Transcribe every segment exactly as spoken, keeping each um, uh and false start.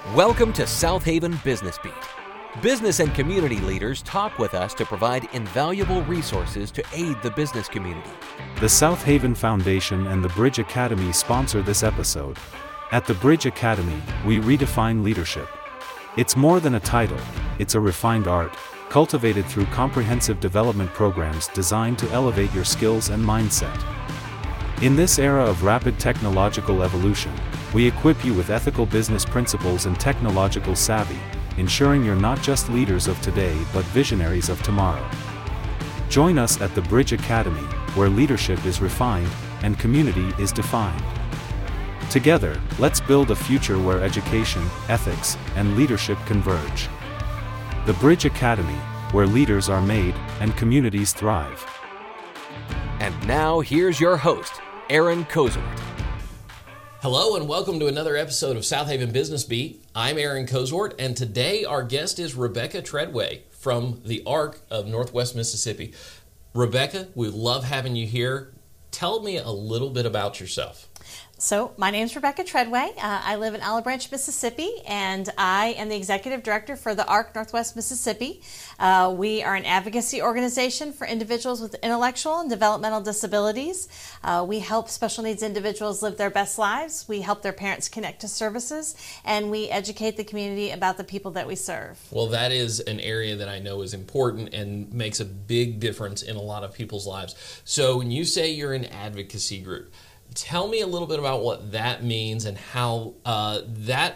Welcome to South Haven Business Beat. Business and community leaders talk with us to provide invaluable resources to aid the business community. The South Haven Foundation and the Bridge Academy sponsor this episode. At the Bridge Academy, we redefine leadership. It's more than a title, it's a refined art, cultivated through comprehensive development programs designed to elevate your skills and mindset. In this era of rapid technological evolution, we equip you with ethical business principles and technological savvy, ensuring you're not just leaders of today but visionaries of tomorrow. Join us at the Bridge Academy, where leadership is refined and community is defined. Together, let's build a future where education, ethics, and leadership converge. The Bridge Academy, where leaders are made and communities thrive. And now here's your host, Aaron Cosworth. Hello and welcome to another episode of South Haven Business Beat. I'm Aaron Cosworth, and today our guest is Rebecca Treadway from the ARC of Northwest Mississippi. Rebecca, we love having you here. Tell me a little bit about yourself. So my name is Rebecca Treadway. Uh, I live in Olive Branch, Mississippi, and I am the Executive Director for the ARC Northwest Mississippi. Uh, we are an advocacy organization for individuals with intellectual and developmental disabilities. Uh, we help special needs individuals live their best lives. We help their parents connect to services, and we educate the community about the people that we serve. Well, that is an area that I know is important and makes a big difference in a lot of people's lives. So when you say you're an advocacy group, tell me a little bit about what that means and how uh, that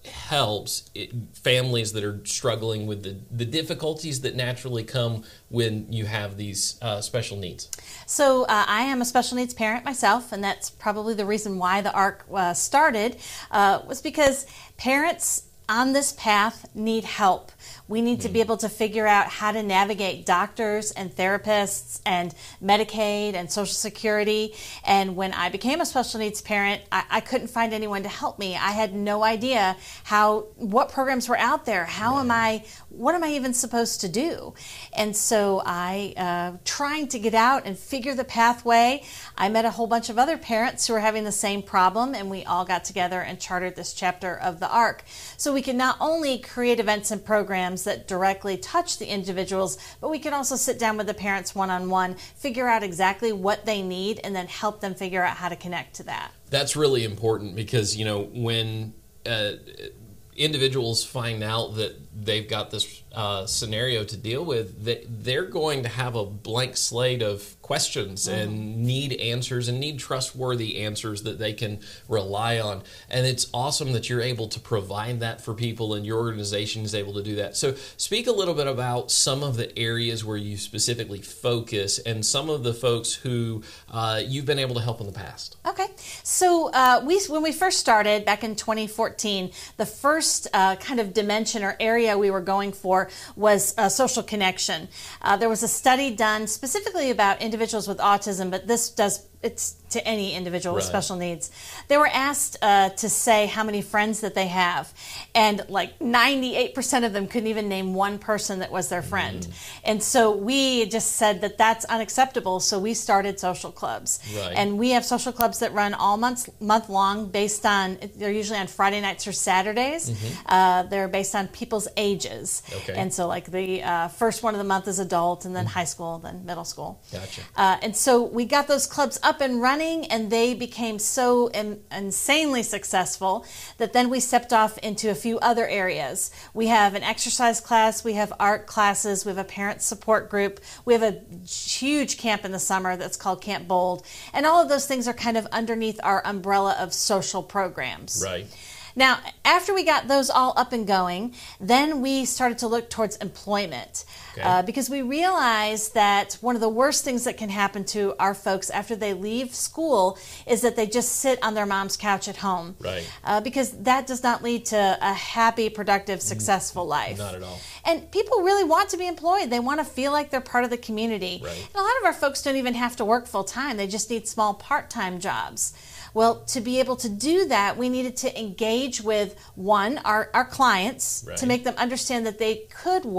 helps it, families that are struggling with the, the difficulties that naturally come when you have these uh, special needs. So uh, I am a special needs parent myself, and that's probably the reason why the ARC uh, started, uh, was because parents on this path need help. We need to be able to figure out how to navigate doctors and therapists and Medicaid and Social Security. And when I became a special needs parent, I, I couldn't find anyone to help me. I had no idea how, what programs were out there. How right. am I, what am I even supposed to do? And so I, uh, trying to get out and figure the pathway, I met a whole bunch of other parents who were having the same problem, and we all got together and chartered this chapter of the ARC. So we can not only create events and programs that directly touch the individuals, but we can also sit down with the parents one-on-one, figure out exactly what they need, and then help them figure out how to connect to that. That's really important because, you know, when uh, individuals find out that they've got this uh, scenario to deal with, they, they're going to have a blank slate of questions mm-hmm. and need answers and need trustworthy answers that they can rely on. And it's awesome that you're able to provide that for people and your organization is able to do that. So speak a little bit about some of the areas where you specifically focus and some of the folks who uh, you've been able to help in the past. Okay. So uh, we, when we first started back in twenty fourteen, the first uh, kind of dimension or area we were going for was uh, social connection. Uh, there was a study done specifically about individuals with autism, but this does it's to any individual with right. special needs. They were asked uh, to say how many friends that they have, and like ninety-eight percent of them couldn't even name one person that was their friend. Mm. And so we just said that that's unacceptable, so we started social clubs. Right. And we have social clubs that run all month, month long based on, they're usually on Friday nights or Saturdays. Mm-hmm. Uh, they're based on people's ages. Okay. And so like the uh, first one of the month is adult, and then mm-hmm. high school, then middle school. Gotcha. Uh, and so we got those clubs up up and running, and they became so in, insanely successful that then we stepped off into a few other areas. We have an exercise class, we have art classes, we have a parent support group, we have a huge camp in the summer that's called Camp Bold, and all of those things are kind of underneath our umbrella of social programs. Right. Now, after we got those all up and going, then we started to look towards employment. Okay. Uh, because we realized that one of the worst things that can happen to our folks after they leave school is that they just sit on their mom's couch at home. Right. Uh, because that does not lead to a happy, productive, successful life. Not at all. And people really want to be employed. They want to feel like they're part of the community. Right. And a lot of our folks don't even have to work full time. They just need small part-time jobs. Well, to be able to do that, we needed to engage with, one, our, our clients, right. to make them understand that they could work.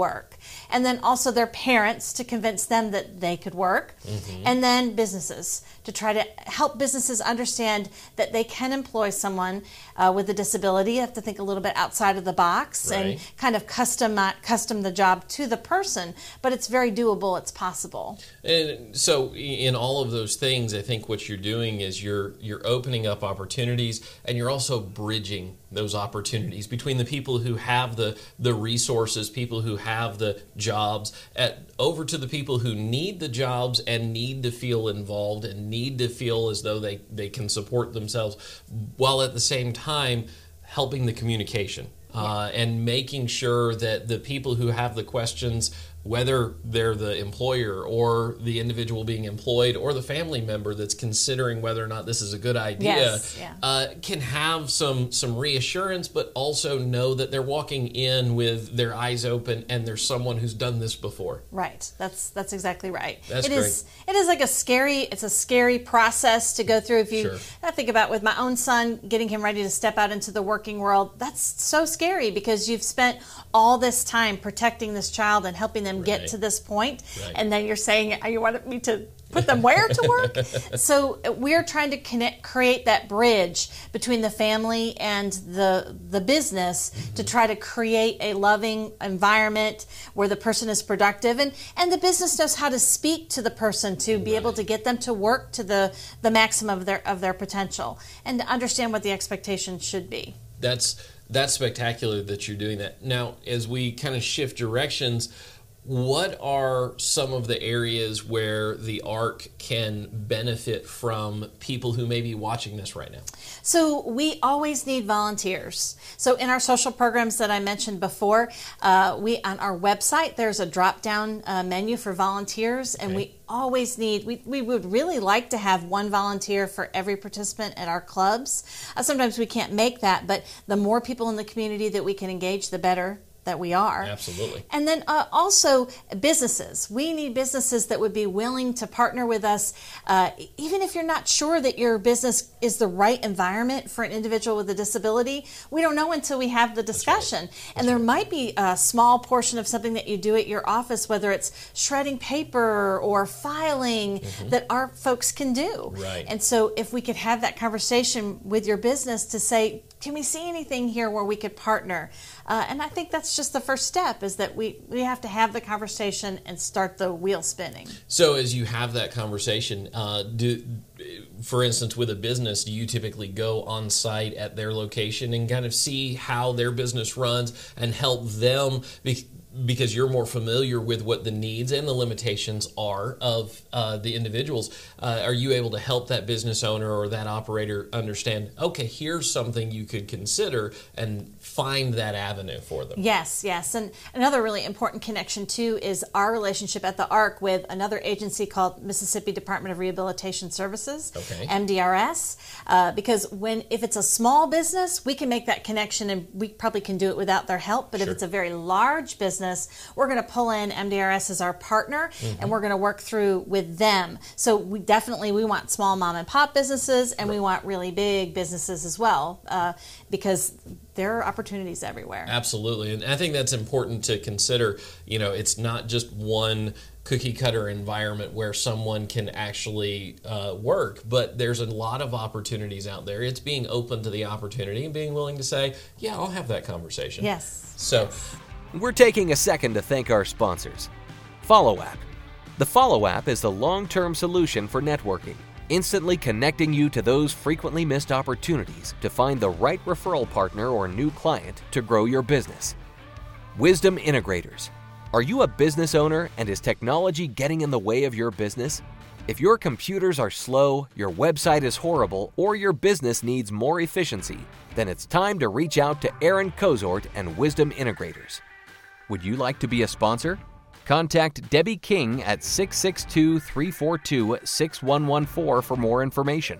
and then also their parents to convince them that they could work, mm-hmm. and then businesses to try to help businesses understand that they can employ someone uh, with a disability. You have to think a little bit outside of the box, right. and kind of custom uh, custom the job to the person, but it's very doable, it's possible. And so in all of those things, I think what you're doing is you're you're opening up opportunities, and you're also bridging those opportunities between the people who have the the resources, people who have the jobs, at over to the people who need the jobs and need to feel involved and need to feel as though they, they can support themselves, while at the same time helping the communication. Uh, and making sure that the people who have the questions, whether they're the employer or the individual being employed or the family member that's considering whether or not this is a good idea, yes, yeah. uh, can have some some reassurance, but also know that they're walking in with their eyes open and there's someone who's done this before. Right. That's that's exactly right. That's it great. is it is like a scary it's a scary process to go through. If you Sure. I think about with my own son, getting him ready to step out into the working world, that's so scary because you've spent all this time protecting this child and helping them get Right. to this point, Right. and then you're saying you want me to put them where to work? So we're trying to connect, create that bridge between the family and the the business, mm-hmm. to try to create a loving environment where the person is productive, and, and the business knows how to speak to the person to be Right. able to get them to work to the, the maximum of their of their potential, and to understand what the expectations should be. That's that's spectacular that you're doing that. Now, as we kind of shift directions, what are some of the areas where the ARC can benefit from people who may be watching this right now? So we always need volunteers. So in our social programs that I mentioned before, uh, we on our website, there's a drop-down uh, menu for volunteers, and Okay. we always need, we, we would really like to have one volunteer for every participant at our clubs. Uh, sometimes we can't make that, but the more people in the community that we can engage, the better that we are. Absolutely. And then uh, also businesses. We need businesses that would be willing to partner with us, uh, even if you're not sure that your business is the right environment for an individual with a disability. We don't know until we have the discussion. That's and there might be a small portion of something that you do at your office, whether it's shredding paper or filing, mm-hmm. that our folks can do. Right. And so if we could have that conversation with your business to say, can we see anything here where we could partner? Uh, and I think that's just the first step, is that we, we have to have the conversation and start the wheel spinning. So as you have that conversation, uh, do, for instance, with a business, do you typically go on site at their location and kind of see how their business runs and help them, be, because you're more familiar with what the needs and the limitations are of uh, the individuals? Uh, are you able to help that business owner or that operator understand, okay, here's something you could consider, and find that avenue for them? Yes, yes. And another really important connection, too, is our relationship at the ARC with another agency called Mississippi Department of Rehabilitation Services, okay. M D R S, uh, because when if it's a small business, we can make that connection, and we probably can do it without their help. But Sure. if it's a very large business, we're going to pull in M D R S as our partner, mm-hmm. and we're going to work through with them. So we definitely, we want small mom and pop businesses, and right. we want really big businesses as well, uh, because there are opportunities everywhere. Absolutely. And I think that's important to consider. You know, it's not just one cookie cutter environment where someone can actually uh, work, but there's a lot of opportunities out there. It's being open to the opportunity and being willing to say, yeah, I'll have that conversation. Yes. So we're taking a second to thank our sponsors. Follow App. The Follow App is the long-term solution for networking, instantly connecting you to those frequently missed opportunities to find the right referral partner or new client to grow your business. Wisdom Integrators. Are you a business owner, and is technology getting in the way of your business? If your computers are slow, your website is horrible, or your business needs more efficiency, then it's time to reach out to Aaron Kozort and Wisdom Integrators. Would you like to be a sponsor? Contact Debbie King at six six two, three four two, six one one four for more information.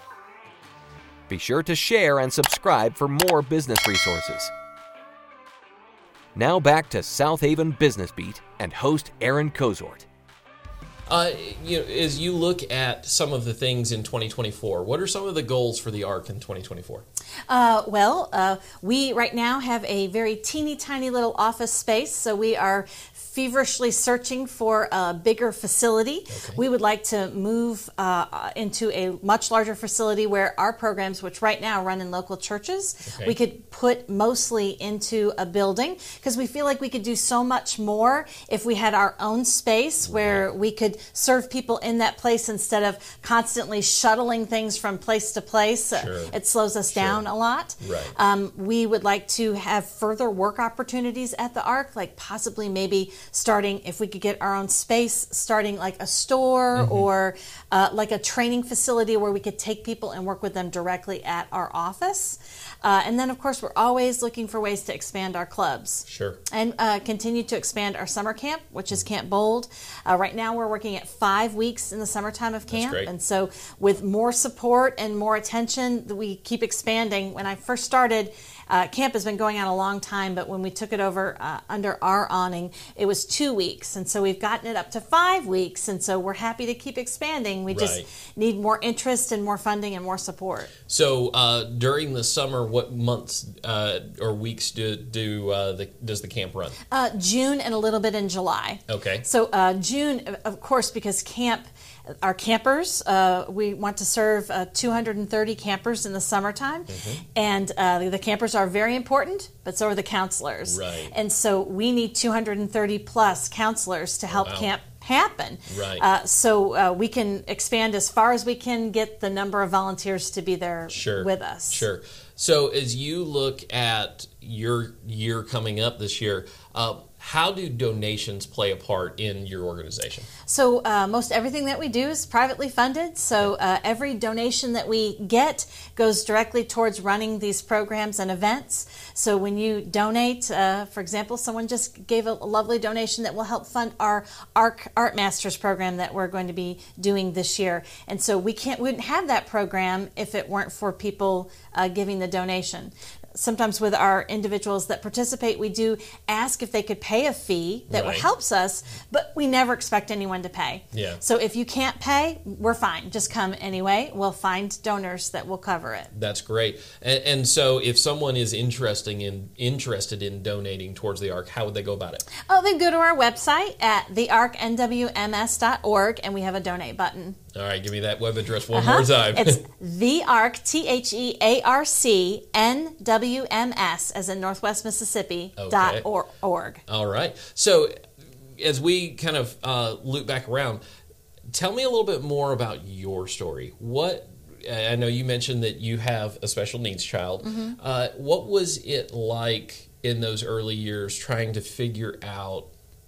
Be sure to share and subscribe for more business resources. Now back to South Haven Business Beat and host Aaron Kozort. Uh, you know, as you look at some of the things in twenty twenty-four, what are some of the goals for the ARC in twenty twenty-four? Uh, well, uh, we right now have a very teeny tiny little office space, so we are feverishly searching for a bigger facility. Okay. We would like to move uh, into a much larger facility where our programs, which right now run in local churches, Okay. we could put mostly into a building, because we feel like we could do so much more if we had our own space where we could serve people in that place instead of constantly shuttling things from place to place. Uh, Sure. It slows us Sure. down a lot. Right. Um, we would like to have further work opportunities at the Ark, like possibly maybe starting, if we could get our own space, starting like a store Mm-hmm. or uh, like a training facility where we could take people and work with them directly at our office. Uh, and then, of course, we're always looking for ways to expand our clubs. Sure. And uh, continue to expand our summer camp, which is Camp Bold. Uh, right now, we're working at five weeks in the summertime of camp. great. And so with more support and more attention, we keep expanding. When I first started, uh, camp has been going on a long time, but when we took it over uh, under our awning, it was two weeks. And so we've gotten it up to five weeks. And so we're happy to keep expanding. We Right. just need more interest and more funding and more support. So uh, during the summer, what months uh, or weeks do do uh, the, does the camp run? Uh, June and a little bit in July. Okay. So uh, June, of course, because camp, our campers, uh, we want to serve uh, two hundred thirty campers in the summertime, Mm-hmm. and uh, the campers are very important, but so are the counselors. Right. And so we need two hundred thirty plus counselors to help wow. camp happen. Right. Uh, so uh, we can expand as far as we can get the number of volunteers to be there Sure. with us. Sure. So as you look at your year coming up this year, uh, how do donations play a part in your organization? So uh, most everything that we do is privately funded. So uh, every donation that we get goes directly towards running these programs and events. So when you donate, uh, for example, someone just gave a lovely donation that will help fund our ARC Art Masters program that we're going to be doing this year. And so we can't, we wouldn't have that program if it weren't for people uh, giving the donation. Sometimes with our individuals that participate, we do ask if they could pay a fee that Right. helps us, but we never expect anyone to pay. Yeah. So if you can't pay, we're fine. Just come anyway. We'll find donors that will cover it. That's great. And, and so if someone is interesting in interested in donating towards the Ark, how would they go about it? Oh, then go to our website at the ark n w m s dot org, and we have a donate button. All right, give me that web address one Uh-huh. more time. It's the Ark, T H E A R C N W M S, as in Northwest Mississippi, Okay. dot or, org. All right. So as we kind of uh, loop back around, tell me a little bit more about your story. What I know you mentioned that you have a special needs child. Mm-hmm. Uh, what was it like in those early years trying to figure out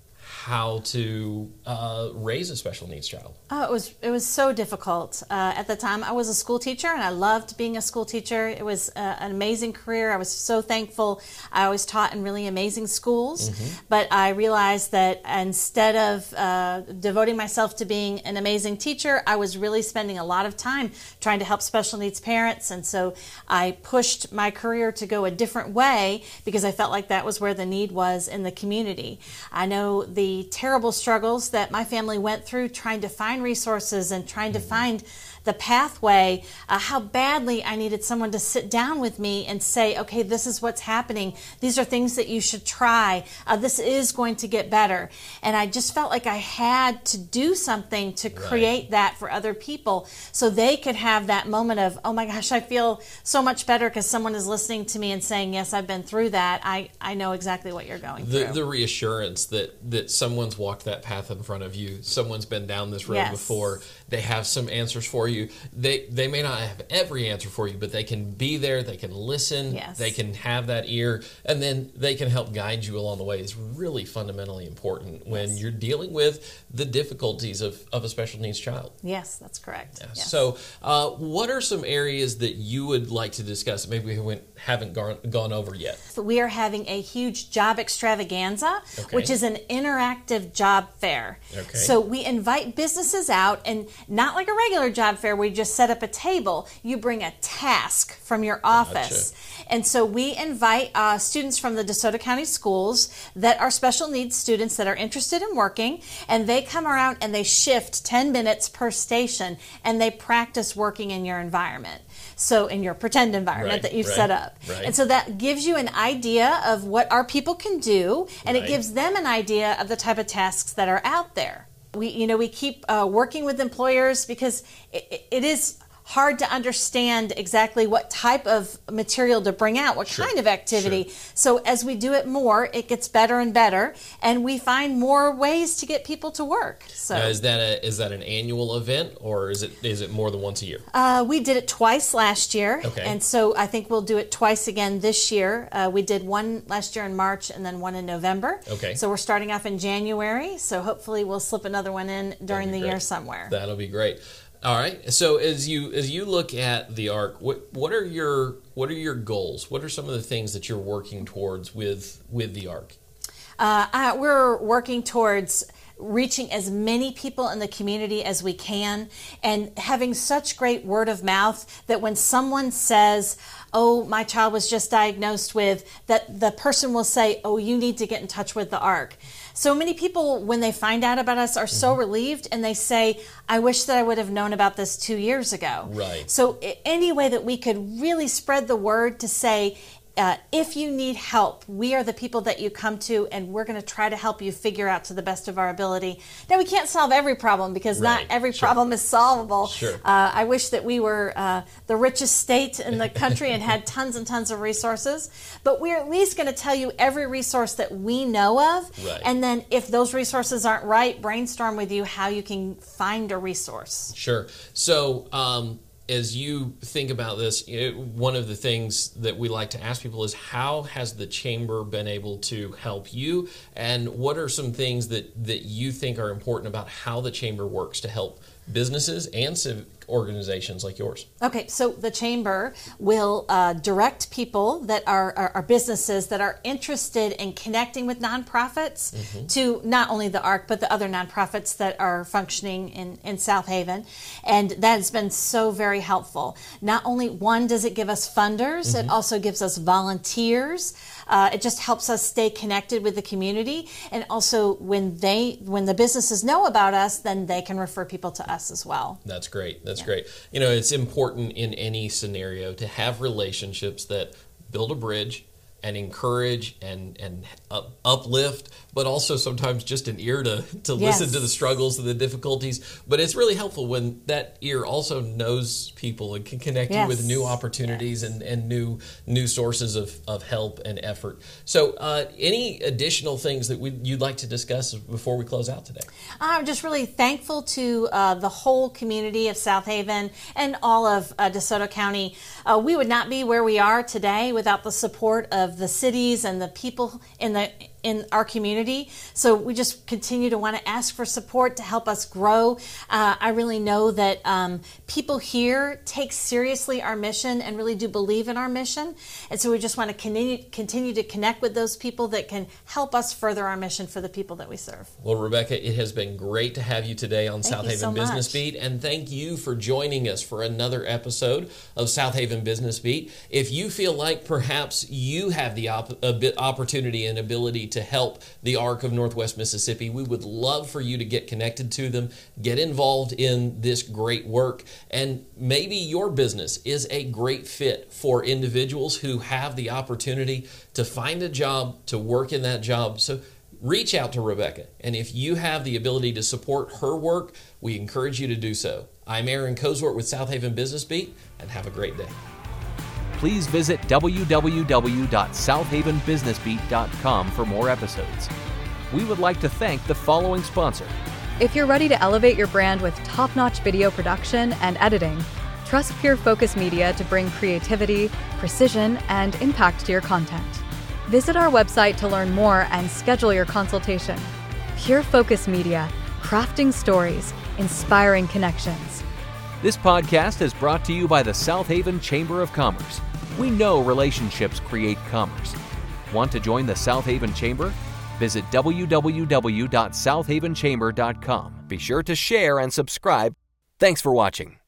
how to uh, raise a special needs child? Oh, it was it was so difficult. Uh, at the time, I was a school teacher, and I loved being a school teacher. It was uh, an amazing career. I was so thankful. I always taught in really amazing schools, Mm-hmm. but I realized that instead of uh, devoting myself to being an amazing teacher, I was really spending a lot of time trying to help special needs parents, and so I pushed my career to go a different way because I felt like that was where the need was in the community. I know the terrible struggles that my family went through trying to find resources and trying to find the pathway, uh, how badly I needed someone to sit down with me and say, okay, this is what's happening. These are things that you should try. Uh, this is going to get better. And I just felt like I had to do something to create that for other people so they could have that moment of, oh my gosh, I feel so much better because someone is listening to me and saying, yes, I've been through that. I, I know exactly what you're going The, through. the reassurance that, that someone's walked that path in front of you, someone's been down this road Yes. before, they have some answers for you. They they may not have every answer for you, but they can be there, they can listen, Yes. they can have that ear, and then they can help guide you along the way. It's really fundamentally important when Yes. you're dealing with the difficulties of, of a special needs child. Yes, that's correct. Yeah. Yes. So, uh, what are some areas that you would like to discuss that maybe we haven't, haven't gone, gone over yet? We are having a huge job extravaganza, Okay. which is an interactive job fair. Okay. So we invite businesses out, and not like a regular job fair where you just set up a table. You bring a task from your office. And so we invite uh, students from the DeSoto County schools that are special needs students that are interested in working, and they come around and they shift ten minutes per station, and they practice working in your environment. So in your pretend environment Right, that you've right, set up. right. And so that gives you an idea of what our people can do, and Right. it gives them an idea of the type of tasks that are out there. We, you know, we keep uh, working with employers because it, it is hard to understand exactly what type of material to bring out, what Sure, kind of activity. sure. So as we do it more, it gets better and better, and we find more ways to get people to work. So Now, is that a is that an annual event, or is it is it more than once a year? uh, we did it twice last year, Okay. and so I think we'll do it twice again this year. Uh, we did one last year in March and then one in November. Okay. So we're starting off in January, so hopefully we'll slip another one in during the be year great. somewhere. That'll be great. All right. So as you as you look at the Ark, what what are your what are your goals? What are some of the things that you're working towards with with the Ark? Uh, I, we're working towards reaching as many people in the community as we can, and having such great word of mouth that when someone says, oh, my child was just diagnosed with, that the person will say, oh, you need to get in touch with the Ark. So many people, when they find out about us, are so Mm-hmm. relieved, and they say, I wish that I would have known about this two years ago. Right. So i- any way that we could really spread the word to say, uh, if you need help, we are the people that you come to, and we're going to try to help you figure out to the best of our ability. Now, we can't solve every problem because not Right, every sure. problem is solvable. Sure. Uh, I wish that we were uh, the richest state in the country and had tons and tons of resources, but we're at least going to tell you every resource that we know of, Right. and then if those resources aren't right, brainstorm with you how you can find a resource. Sure. So, um, as you think about this, it, one of the things that we like to ask people is, how has the chamber been able to help you, and what are some things that, that you think are important about how the chamber works to help businesses and civic organizations like yours? Okay, so the chamber will uh, direct people that are, are, are businesses that are interested in connecting with nonprofits Mm-hmm. to not only the Ark, but the other nonprofits that are functioning in, in South Haven. And that has been so very helpful. Not only, one, does it give us funders, Mm-hmm. it also gives us volunteers. Uh, it just helps us stay connected with the community. And also, when they when the businesses know about us, then they can refer people to us as well. That's great. That's great. You know, it's important in any scenario to have relationships that build a bridge and encourage and, and up, uplift, but also sometimes just an ear to, to Yes. listen to the struggles and the difficulties. But it's really helpful when that ear also knows people and can connect Yes. you with new opportunities and, and new new sources of, of help and effort. So uh, any additional things that we, you'd like to discuss before we close out today? I'm just really thankful to uh, the whole community of South Haven and all of uh, DeSoto County. Uh, we would not be where we are today without the support of the cities and the people in the in our community. So we just continue to want to ask for support to help us grow. Uh, I really know that um, people here take seriously our mission and really do believe in our mission. And so we just want to continue, continue to connect with those people that can help us further our mission for the people that we serve. Well, Rebecca, it has been great to have you today on Thank South you Haven so Business much. Beat, and thank you for joining us for another episode of South Haven Business Beat. If you feel like perhaps you have the op- a bit opportunity and ability to help the Ark of Northwest Mississippi, we would love for you to get connected to them, get involved in this great work, and maybe your business is a great fit for individuals who have the opportunity to find a job, to work in that job. So reach out to Rebecca, and if you have the ability to support her work, we encourage you to do so. I'm Aaron Cosworth with South Haven Business Beat, and have a great day. Please visit w w w dot south haven business beat dot com for more episodes. We would like to thank the following sponsor. If you're ready to elevate your brand with top-notch video production and editing, trust Pure Focus Media to bring creativity, precision, and impact to your content. Visit our website to learn more and schedule your consultation. Pure Focus Media, crafting stories, inspiring connections. This podcast is brought to you by the South Haven Chamber of Commerce. We know relationships create commerce. Want to join the South Haven Chamber? Visit w w w dot south haven chamber dot com. Be sure to share and subscribe. Thanks for watching.